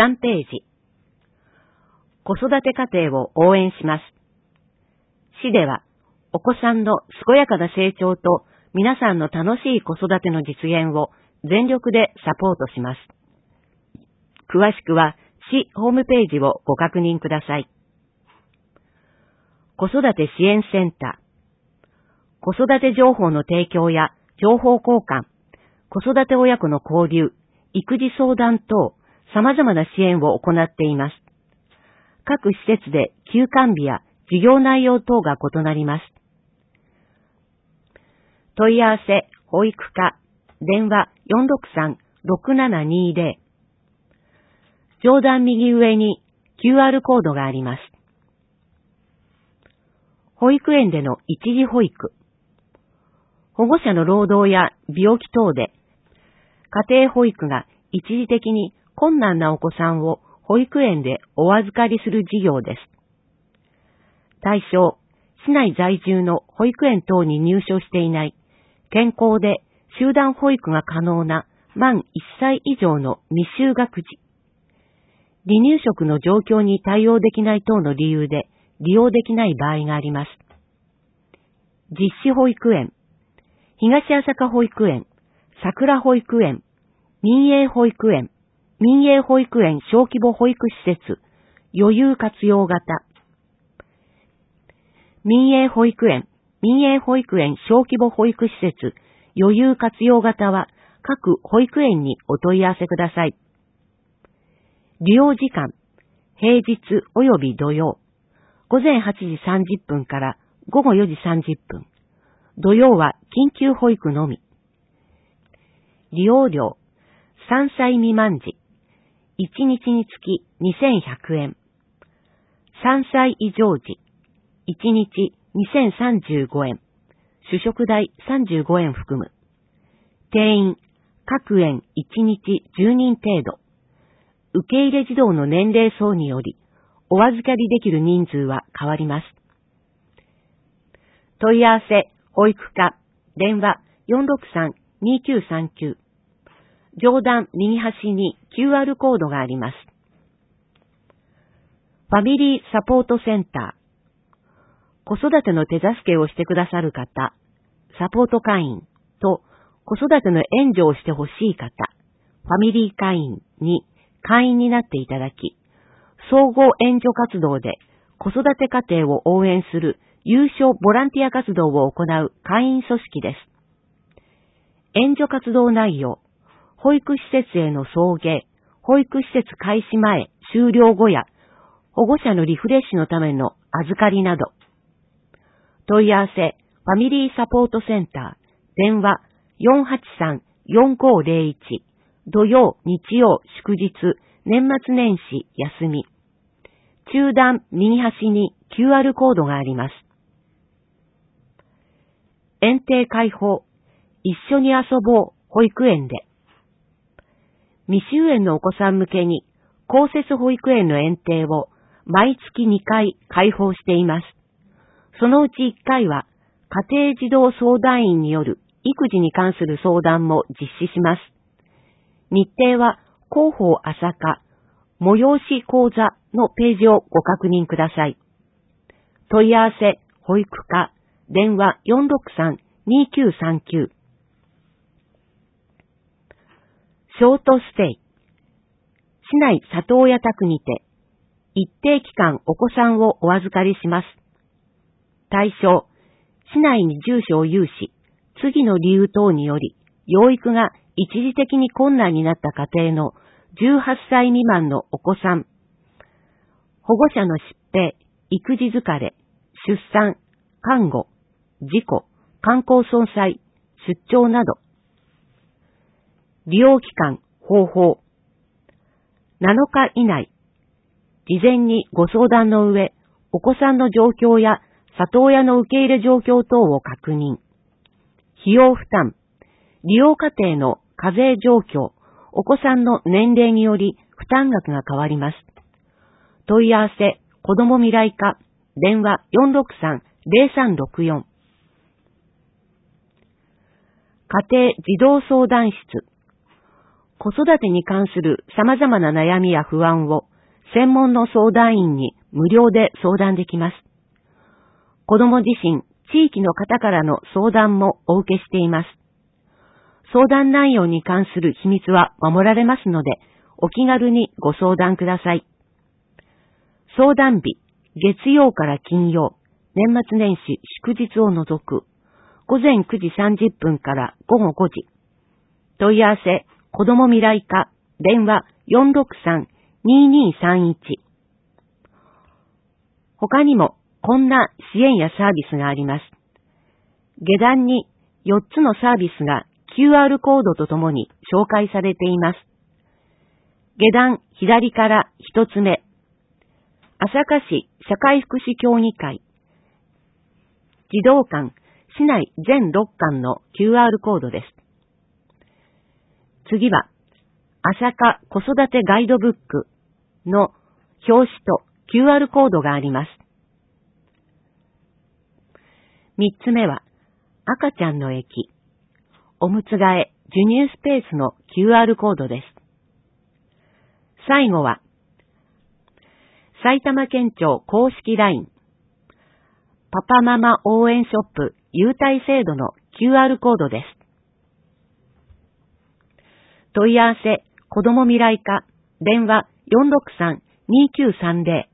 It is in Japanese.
3ページ。子育て家庭を応援します。市では、お子さんの健やかな成長と皆さんの楽しい子育ての実現を全力でサポートします。詳しくは市ホームページをご確認ください。子育て支援センター。子育て情報の提供や情報交換、子育て親子の交流、育児相談等、様々な支援を行っています。各施設で休館日や授業内容等が異なります。問い合わせ、保育課、電話463-6720。上段右上に QR コードがあります。保育園での一時保育。保護者の労働や病気等で、家庭保育が一時的に困難なお子さんを保育園でお預かりする事業です。対象、市内在住の保育園等に入所していない健康で集団保育が可能な満1歳以上の未就学児。離乳食の状況に対応できない等の理由で利用できない場合があります。実施保育園、東朝霞保育園、桜保育園、民営保育園、民営保育園小規模保育施設、余裕活用型。民営保育園、民営保育園小規模保育施設、余裕活用型は各保育園にお問い合わせください。利用時間、平日及び土曜、午前8時30分から午後4時30分。土曜は緊急保育のみ。利用料、3歳未満時、1日につき2100円。3歳以上時、1日2035円。主食代35円含む。定員、各園1日10人程度。受け入れ児童の年齢層により、お預かりできる人数は変わります。問い合わせ、保育課、電話463-2939。上段右端に QR コードがあります。ファミリーサポートセンター。子育ての手助けをしてくださる方、サポート会員と子育ての援助をしてほしい方、ファミリー会員に会員になっていただき、総合援助活動で子育て家庭を応援する有償ボランティア活動を行う会員組織です。援助活動内容、保育施設への送迎、保育施設開始前、終了後や、保護者のリフレッシュのための預かりなど。問い合わせ、ファミリーサポートセンター、電話483-4501、土曜、日曜、祝日、年末年始、休み。中段右端に QR コードがあります。園庭開放、一緒に遊ぼう、保育園で。未就園のお子さん向けに、公設保育園の園庭を毎月2回開放しています。そのうち1回は、家庭児童相談員による育児に関する相談も実施します。日程は広報朝霞、催し講座のページをご確認ください。問い合わせ、保育課、電話463-2939。ショートステイ。市内里親宅にて、一定期間お子さんをお預かりします。対象、市内に住所を有し、次の理由等により、養育が一時的に困難になった家庭の18歳未満のお子さん。保護者の疾病、育児疲れ、出産、看護、事故、観光損災、出張など。利用期間、方法。7日以内。事前にご相談の上、お子さんの状況や里親の受け入れ状況等を確認。費用負担。利用家庭の課税状況、お子さんの年齢により負担額が変わります。問い合わせ、子ども未来課、電話463-0364。家庭児童相談室。 子育てに関する様々な悩みや不安を専門の相談員に無料で相談できます。子供自身、地域の方からの相談もお受けしています。相談内容に関する秘密は守られますので、お気軽にご相談ください。相談日、月曜から金曜、年末年始祝日を除く、午前9時30分から午後5時。問い合わせ、子ども未来課、電話 463-2231。他にも、こんな支援やサービスがあります。下段に4つのサービスが QR コードとともに紹介されています。下段左から1つ目。朝霞市社会福祉協議会。児童館、市内全6館の QR コードです。次は、朝霞子育てガイドブックの表紙と QR コードがあります。3つ目は、赤ちゃんの駅、おむつ替え、授乳スペースの QR コードです。最後は、埼玉県庁公式 LINE、パパママ応援ショップ優待制度の QR コードです。問い合わせ、子ども未来課、電話 463-2930